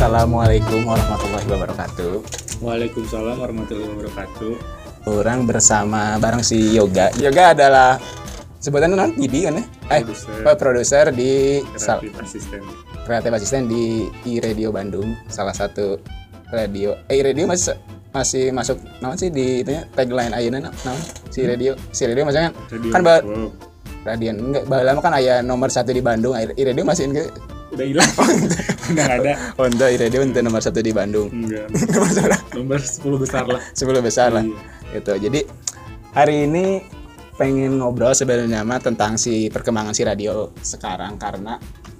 Assalamualaikum warahmatullahi wabarakatuh. Waalaikumsalam warahmatullahi wabarakatuh. Orang bareng si Yoga. Yoga adalah sebutannya non PD kan ya? Produser di kreatif asisten di iRadio Bandung, salah satu radio. iRadio masih masuk naon sih di itunya tagline ayeuna naon? Si radio maksudnya kan Radian enggak lama kan aya nomor 1 di Bandung. iRadio masih enggak? Udah hilang. Udah enggak ada. Honda iRadio untuk nomor 1 di Bandung. Enggak. Nomor 10 besar lah. 10 besar lah. Gitu. Jadi hari ini pengen ngobrol sebenarnya mah tentang si perkembangan si radio sekarang karena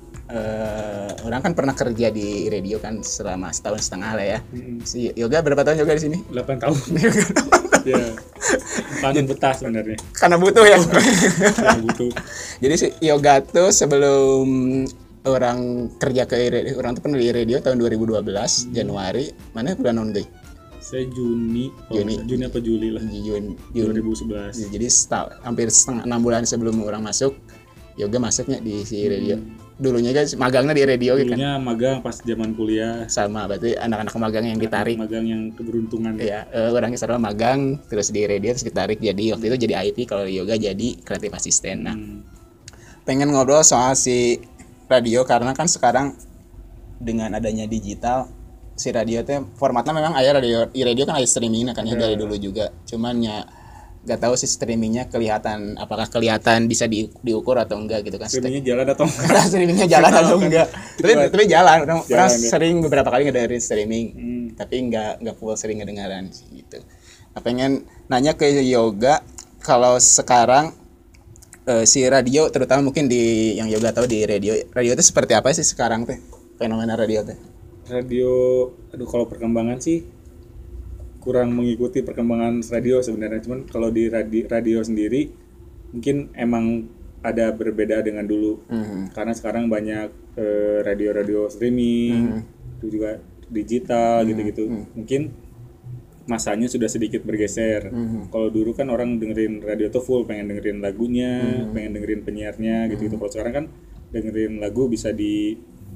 orang kan pernah kerja di radio kan selama setahun setengah lah ya. Si Yoga berapa tahun Yoga di sini? 8 tahun. Ya. Paling betah sebenarnya. Karena butuh ya. Karena butuh. Jadi si Yoga tuh sebelum orang kerja ke radio, orang tuh pernah di radio tahun 2012 Januari. Mana bulan non deh? Saya Juni apa Juli lah. Juni 2011. Jadi hampir 6 bulan sebelum orang masuk, Yoga masuknya di si radio. Dulunya kan magangnya di radio gitu kan. Dulunya magang pas zaman kuliah. Sama berarti anak-anak magang yang ditarik. Magang yang keberuntungan. Iya, orangnya sekarang magang terus di radio terus ditarik jadi waktu itu jadi IT, kalau Yoga jadi kreatif asisten. Nah, pengen ngobrol soal si radio karena kan sekarang dengan adanya digital si radio teh formatnya memang aya radio iRadio kan ada streaming kan ya dari dulu juga. Cuman ya nggak tahu sih streamingnya apakah kelihatan bisa diukur atau enggak gitu kan. Streamingnya jalan atau enggak? Streamingnya jalan atau enggak? Tapi jalan. Orang ya. Sering beberapa kali ngedengerin streaming, tapi nggak full sering ngedengeran gitu. Nah, pengen nanya ke Yoga kalau sekarang si radio terutama mungkin di yang Yoga tahu di radio itu seperti apa sih sekarang teh fenomena radio teh? Radio, kalau perkembangan sih kurang mengikuti perkembangan radio sebenarnya. Cuman kalau di radio sendiri mungkin emang ada berbeda dengan dulu. Karena sekarang banyak radio streaming, itu juga digital gitu-gitu. Mungkin masanya sudah sedikit bergeser. Kalau dulu kan orang dengerin radio tuh full, pengen dengerin lagunya, pengen dengerin penyiarnya gitu-gitu. Kalau sekarang kan dengerin lagu bisa di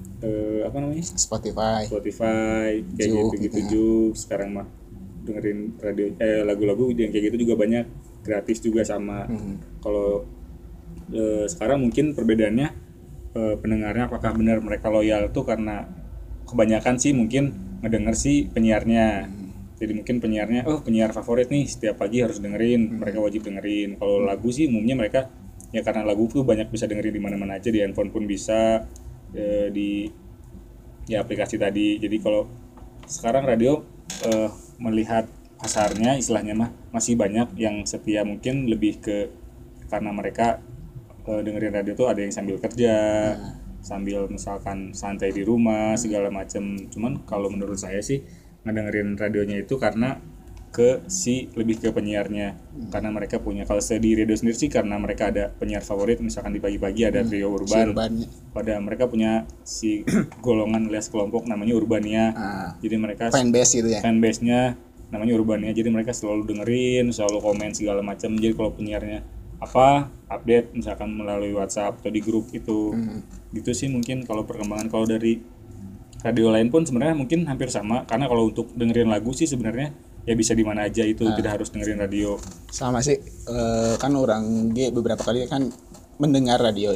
Spotify kayak gitu. Sekarang mah dengerin radio lagu-lagu yang kayak gitu juga banyak, gratis juga sama. Kalau sekarang mungkin perbedaannya pendengarnya apakah benar mereka loyal tuh karena kebanyakan sih mungkin ngedenger si penyiarnya. Jadi mungkin penyiarnya penyiar favorit nih setiap pagi harus dengerin, mereka wajib dengerin. Kalau lagu sih umumnya mereka ya karena lagu tuh banyak bisa dengerin di mana-mana aja, di handphone pun bisa, di aplikasi tadi. Jadi kalau sekarang radio melihat pasarnya istilahnya mah masih banyak yang setia, mungkin lebih ke karena mereka dengerin radio tuh ada yang sambil kerja, sambil misalkan santai di rumah segala macam. Cuman kalau menurut saya sih ngedengerin radionya itu karena lebih ke penyiarnya, karena mereka punya, kalau saya di radio sendiri sih karena mereka ada penyiar favorit, misalkan di pagi-pagi ada trio urban, pada mereka punya si golongan alias kelompok namanya Urbania. Jadi mereka fanbase gitu ya, fanbase-nya namanya Urbania, jadi mereka selalu dengerin, selalu komen segala macam. Jadi kalau penyiarnya update misalkan melalui WhatsApp atau di grup itu, gitu sih mungkin kalau perkembangan. Kalau dari radio lain pun sebenarnya mungkin hampir sama, karena kalau untuk dengerin lagu sih sebenarnya ya bisa di mana aja itu, tidak harus dengerin radio. Sama sih, kan orang beberapa kali kan mendengar radio.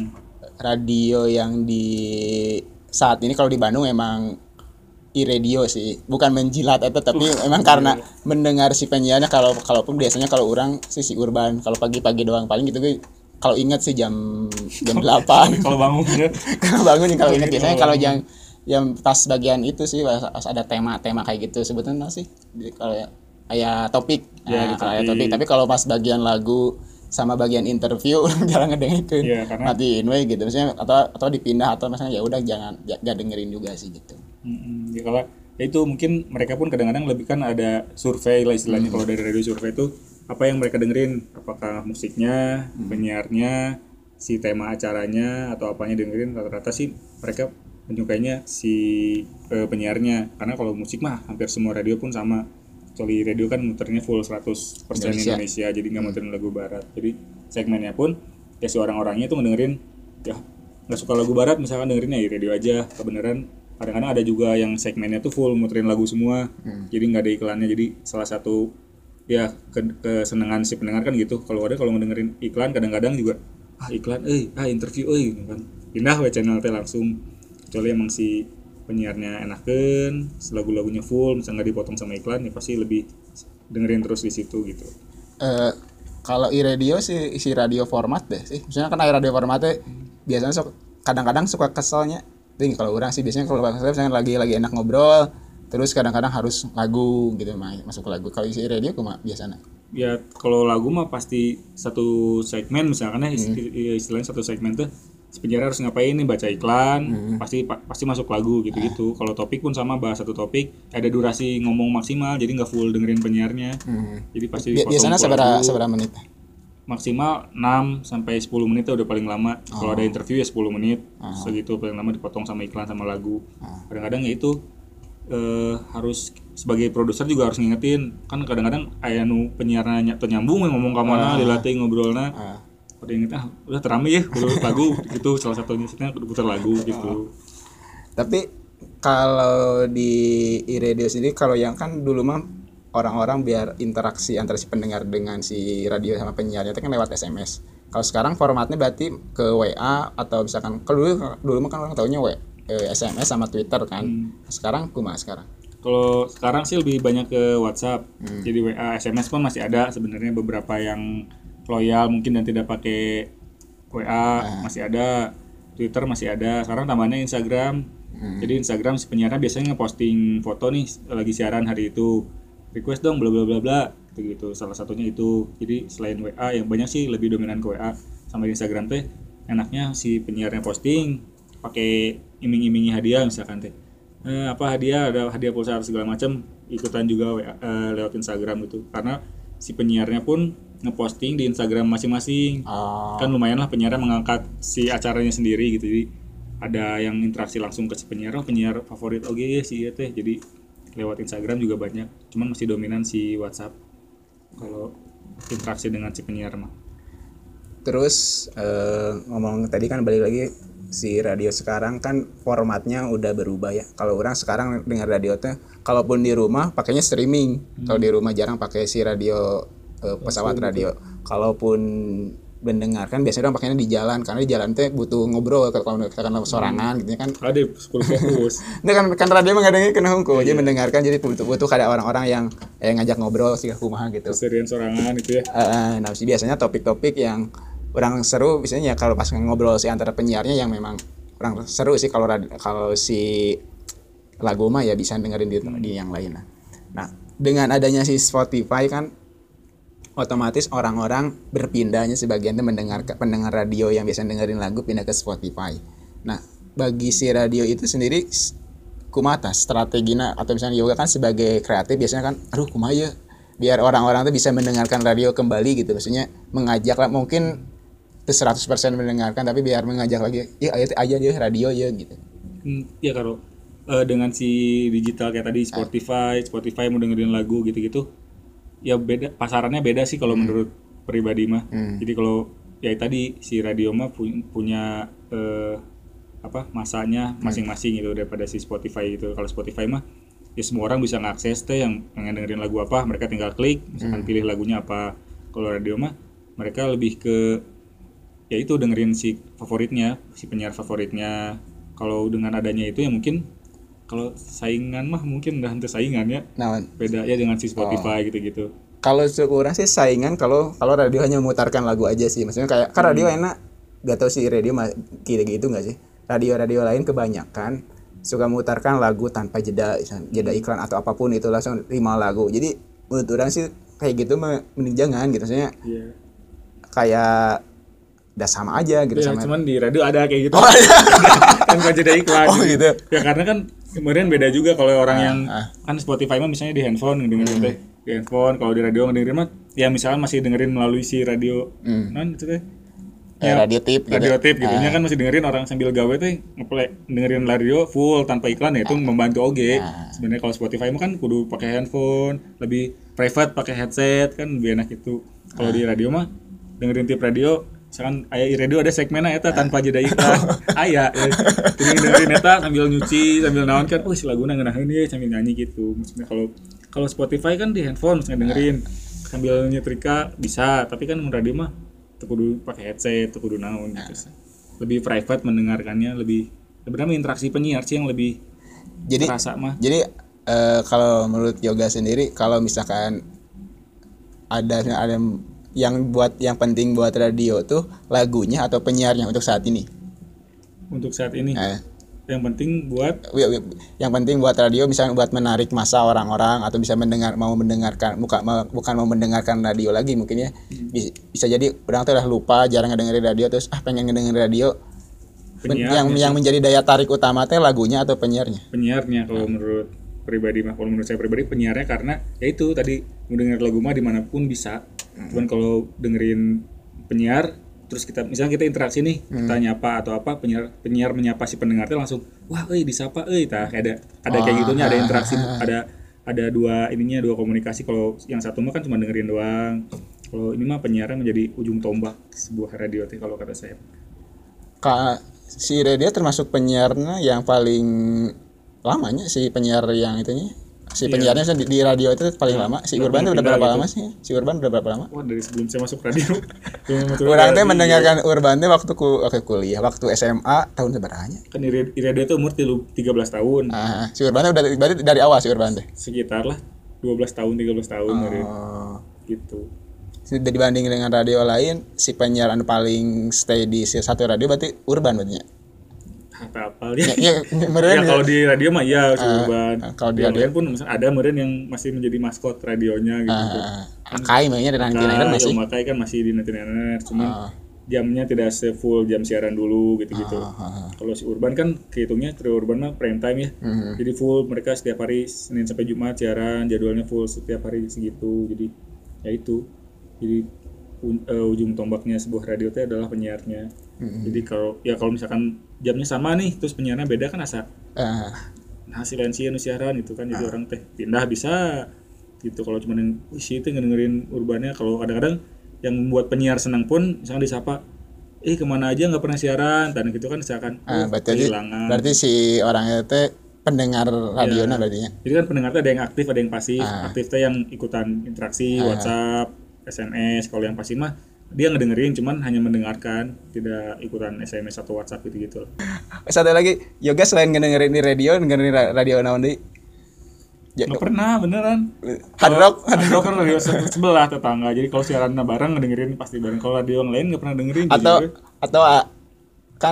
Radio yang di saat ini kalau di Bandung emang iRadio sih, bukan menjilat itu, tapi emang karena mendengar si penyiarnya. Kalaupun biasanya kalau orang si Urban kalau pagi-pagi doang paling gitu, kalau ingat sih jam 8. Kalau bangun ya. Kalau ingat biasanya kalau yang pas bagian itu sih pas ada tema kayak gitu sebetulnya sih kalau kayak topik gitu. Topik, tapi kalau pas bagian lagu sama bagian interview jarang ngedengerin, matiin gitu misalnya, atau dipindah, atau misalnya ya udah jangan dengerin juga sih gitu. Ya kalau itu mungkin mereka pun kadang-kadang lebih kan ada survei lah istilahnya. Kalau dari radio survei itu apa yang mereka dengerin, apakah musiknya, penyiarnya, si tema acaranya, atau apanya dengerin. Rata-rata sih mereka menyukainya si penyiarnya, karena kalau musik mah hampir semua radio pun sama. Kecuali radio kan muternya full 100% Indonesia, jadi nggak muterin lagu barat. Jadi segmennya pun ya si orang-orangnya itu ngedengerin ya nggak suka lagu barat misalkan dengerinnya di radio aja. Kebenaran Kadang-kadang ada juga yang segmennya tuh full muterin lagu semua, jadi nggak ada iklannya. Jadi salah satu ya kesenangan si pendengar kan gitu. Kalau ngedengerin iklan kadang-kadang juga iklan, interview, gitu kan. Pindah we channel teh langsung. Kecuali emang si penyiarnya enakeun, lagu-lagunya full, misalnya nggak dipotong sama iklan, ya pasti lebih dengerin terus di situ gitu. Kalau iRadio sih isi radio format deh sih. Misalnya kan radio formatnya biasanya kadang-kadang suka keselnya. Tapi kalau orang sih biasanya kalau misalnya lagi enak ngobrol, terus kadang-kadang harus lagu gitu masuk ke lagu. Kalau isi radio cuma biasanya. Ya kalau lagu mah pasti satu segmen misalkan istilahnya satu segmen tuh si penyiar harus ngapain nih, baca iklan, pasti masuk lagu gitu-gitu. Kalau topik pun sama, bahas satu topik, ada durasi ngomong maksimal, jadi nggak full dengerin penyiarnya. Jadi pasti biasanya seberapa menit? Maksimal 6 sampai 10 menit udah paling lama. Kalau ada interview ya 10 menit. Segitu paling lama dipotong sama iklan sama lagu. Kadang-kadang ya itu harus sebagai produser juga harus ngingetin. Kan kadang-kadang aya nu penyiarnya nyambung ngomong ka mana, dilatih ngobrolna. Pada inget udah terame ya lagu gitu, salah satunya kudu putar lagu gitu. Tapi kalau di iRadio sendiri, kalau yang kan dulu mah orang-orang biar interaksi antara si pendengar dengan si radio sama penyiarnya itu kan lewat SMS. Kalau sekarang formatnya berarti ke WA atau misalkan dulu mah kan orang taunya SMS sama Twitter kan. Sekarang kumaha sekarang? Kalau sekarang sih lebih banyak ke WhatsApp. Jadi WA, SMS pun masih ada sebenarnya beberapa yang loyal mungkin dan tidak pakai WA masih ada, Twitter masih ada. Sekarang tambahnya Instagram. Jadi Instagram si penyiarnya biasanya ngeposting foto nih lagi siaran hari itu, request dong bla bla bla bla gitu. Salah satunya itu. Jadi selain WA yang banyak sih lebih dominan ke WA sama Instagram teh. Enaknya si penyiarnya posting pakai iming-imingi hadiah misalkan teh. Apa hadiah, ada hadiah pulsa segala macam, ikutan juga lewat Instagram gitu. Karena si penyiarnya pun ngeposting di Instagram masing-masing. Kan lumayan lah penyiarnya mengangkat si acaranya sendiri gitu. Jadi ada yang interaksi langsung ke si penyiar, penyiar favorit sih ya teh. Jadi lewat Instagram juga banyak. Cuman masih dominan si WhatsApp kalau interaksi dengan si penyiar mah. Terus ngomong tadi kan balik lagi, si radio sekarang kan formatnya udah berubah ya. Kalau orang sekarang dengar radio teh, kalaupun di rumah pakainya streaming. Kalau di rumah jarang pakai si radio pesawat radio. Kalaupun mendengarkan biasanya orang pakainya di jalan, karena di jalan teh butuh ngobrol kalau misalkan sorangan gitu kan. Ada fokus. Ini kan radio mah ngadengin kena hungkul. Jadi mendengarkan jadi butuh ada orang-orang yang ngajak ngobrol sih kumaha gitu. Serian sorangan itu ya. Nah, biasanya topik-topik yang orang seru biasanya kalau pas ngobrol si antara penyiarnya yang memang orang seru sih. Kalau si lagu mah ya bisa dengerin di yang lain. Nah, dengan adanya si Spotify kan otomatis orang-orang berpindahnya sebagiannya pendengar radio yang biasa dengerin lagu pindah ke Spotify. Nah, bagi si radio itu sendiri kumata strategina atau misalnya Yoga kan sebagai kreatif biasanya kan kumaha ya biar orang-orang tuh bisa mendengarkan radio kembali gitu. Maksudnya mengajak lah, mungkin 100% mendengarkan tapi biar mengajak lagi ya aja dia radio ya gitu. Ya kalau dengan si digital kayak tadi Spotify mau dengerin lagu gitu-gitu ya beda, pasarannya beda sih kalau menurut pribadi mah. Jadi kalau ya tadi si radio mah punya masanya masing-masing gitu daripada si Spotify gitu. Kalau Spotify mah ya semua orang bisa ngakses teh yang pengen dengerin lagu apa, mereka tinggal klik misalkan pilih lagunya apa. Kalau radio mah mereka lebih ke ya itu dengerin si favoritnya, si penyiar favoritnya. Kalau dengan adanya itu ya mungkin kalau saingan mah mungkin udah henti saingan ya. Nah, beda ya dengan si Spotify gitu-gitu. Kalau sekurang sih saingan kalau radio hanya memutarkan lagu aja sih. Maksudnya kayak kan radio enak, gak tau sih radio gitu nggak sih? Radio lain kebanyakan suka memutarkan lagu tanpa jeda iklan atau apapun itu langsung 5 lagu. Jadi menurut orang sih kayak gitu mending jangan gitu. Maksudnya kayak udah sama aja gitu ya, sama. Cuman di radio ada kayak gitu. Tanpa jeda iklan. Gitu. Ya karena kan kemudian beda juga kalau orang yang kan Spotify mah misalnya di handphone dengerin teh di handphone, kalau di radio dengerin mah ya misalnya masih dengerin melalui si radio itu teh ya, radio tip gitu nya kan masih dengerin orang sambil gawe teh ngeplay dengerin radio full tanpa iklan ya itu membantu sebenarnya. Kalau Spotify mah kan kudu pakai handphone, lebih private pakai headset kan lebih enak itu. Kalau di radio mah dengerin tip radio misalkan aya radio ada segmennya eta tanpa jeda iklan. Aya dengerin eta sambil nyuci, sambil naon kan, si laguna ngeunaheun ieu sambil nyanyi gitu. Maksudnya kalau Spotify kan di handphone misalnya dengerin sambil nyetrika bisa, tapi kan radio mah teu kudu pakai headset, teu kudu naon gitu. Lebih private mendengarkannya, lebih sebenarnya interaksi penyiar sih yang lebih terasa mah. Jadi kalau menurut Yoga sendiri, kalau misalkan ada yang penting buat radio tuh lagunya atau penyiarnya untuk saat ini? Untuk saat ini. Yang penting buat radio misalnya buat menarik masa orang-orang atau bisa mendengarkan bukan mau mendengarkan radio lagi mungkin ya. Bisa jadi orang tuh udah lupa jarang ngedengerin radio terus pengen ngedengerin radio. Yang menjadi daya tarik utama teh lagunya atau penyiarnya? Penyiarnya kalau menurut saya pribadi penyiarnya, karena ya itu tadi mendengar lagu mah dimanapun bisa. Cuman kalau dengerin penyiar terus misalnya kita interaksi nih, kita nyapa atau apa, penyiar menyapa si pendengar langsung wah disapa tah ada kayak gitunya, ada interaksi, ada dua komunikasi. Kalau yang satu mah kan cuma dengerin doang, kalau ini mah penyiarnya menjadi ujung tombak sebuah radio kalau kata saya. Si radio termasuk penyiarnya yang paling lamanya, si penyiar yang itunya, penyiarnya di radio itu paling lama. Si Urban itu udah berapa lama sih? Si Urban udah berapa lama? Wah, dari sebelum saya masuk radio. Orang teh mendengarkan Urban teh waktu kuliah, waktu SMA tahun seberanya? Kan di radio itu umur 13 tahun. Si Urban udah berarti dari awal si Urban teh. Sekitar lah 12 tahun 13 tahun gitu. Sudah dibanding dengan radio lain, si penyiar paling stay di satu radio berarti Urban berarti. Apa ya kalau di radio mah ya si Urban. Kalau di radio pun misalnya ada meren yang masih menjadi maskot radionya gitu. Akai mainnya di 99 masih. Akai kan masih di 99, cuman jamnya tidak se-full jam siaran dulu gitu-gitu. Kalau si Urban kan kehitungnya Trio Urban mah prime time ya. Jadi full, mereka setiap hari Senin sampai Jumat siaran, jadwalnya full setiap hari segitu. Jadi ya itu. Jadi ujung tombaknya sebuah radio itu adalah penyiarnya. Jadi kalau misalkan jamnya sama nih, terus penyiarnya beda kan asa silensian siaran gitu kan, jadi orang teh pindah bisa gitu. Kalau cuma yang itu ngedengerin Urbannya, kalau kadang-kadang yang membuat penyiar senang pun misalkan disapa kemana aja nggak pernah siaran, dan gitu kan misalkan kehilangan. Berarti si orangnya teh pendengar radionya berartinya. Jadi kan pendengar tuh ada yang aktif, ada yang pasif. Aktif tuh yang ikutan interaksi WhatsApp, SMS. Kalau yang pasif mah dia ngedengerin cuman hanya mendengarkan, tidak ikutan SMS atau WhatsApp gitu. Satu lagi, Yoga selain ngedengerin di radio, dengerin radio naon deui? Nggak pernah beneran. Hard rock kan radio sebelah tetangga. Jadi kalau siaran bareng ngedengerin pasti bareng. Kalau radio yang lain nggak pernah dengerin. Atau kan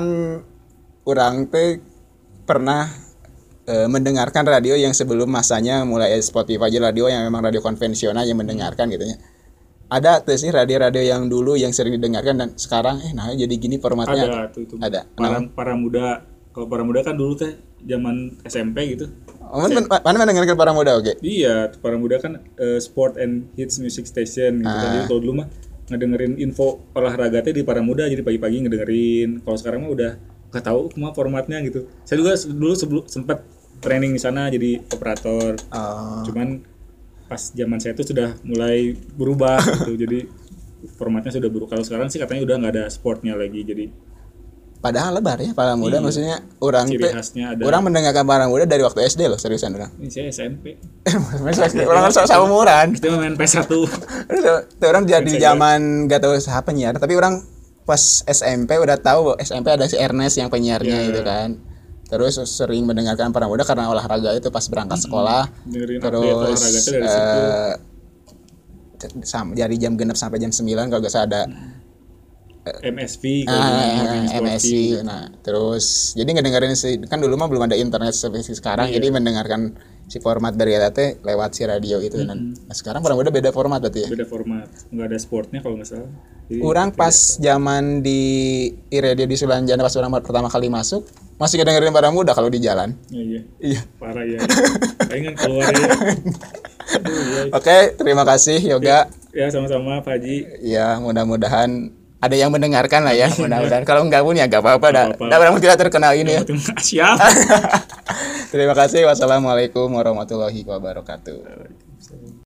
orang teh pernah mendengarkan radio yang sebelum masanya mulai Spotify aja, radio yang memang radio konvensional yang mendengarkan gitu ya. Ada tuh sih radio-radio yang dulu yang sering didengarkan dan sekarang jadi gini formatnya. Ada. Para muda. Kalau para muda kan dulu teh zaman SMP gitu. Mana mendengarkan para muda oke? Iya, para muda kan sport and hits music station gitu kan. Jadi kalau dulu mah ngedengerin info olahraga teh di para muda, jadi pagi-pagi ngedengerin. Kalau sekarang mah udah enggak tahu cuma formatnya gitu. Saya juga dulu sempat training di sana jadi operator. Cuman pas zaman saya itu sudah mulai berubah gitu. Jadi formatnya sudah berubah. Kalau sekarang sih katanya udah enggak ada sportnya lagi. Jadi padahal lebar ya para muda, maksudnya orang mendengarkan para muda dari waktu SD loh, seriusan orang. Ini saya SMP. Orang sama umuran. Kita main PS1. Orang jadi zaman enggak tahu siapa penyiar, tapi orang pas SMP udah tahu SMP ada si Ernest yang penyiarnya gitu kan. Terus sering mendengarkan para muda karena olahraga itu pas berangkat sekolah. Terus dari jam genep sampai jam 9 kalau enggak salah ada MSV MSV. Nah, terus jadi ngedengerin kan dulu mah belum ada internet seperti sekarang, jadi mendengarkan si format berita teh lewat si radio itu. Nah, sekarang para muda beda format berarti ya. Beda format. Enggak ada sportnya kalau enggak salah. Orang pas zaman di radio di Sulanjana pas orang pertama kali masuk masih ngedengerin para muda kalau di jalan. Iya. Parah ya. Pengen keluar ya. Oke, terima kasih Yoga. Ya, sama-sama Pak Haji. Ya, mudah-mudahan ada yang mendengarkan lah ya, mudah-mudahan. Kalau enggak pun ya enggak apa-apa dah. Barang tidak terkenal ini ya. Siap. Terima kasih. Wassalamualaikum warahmatullahi wabarakatuh.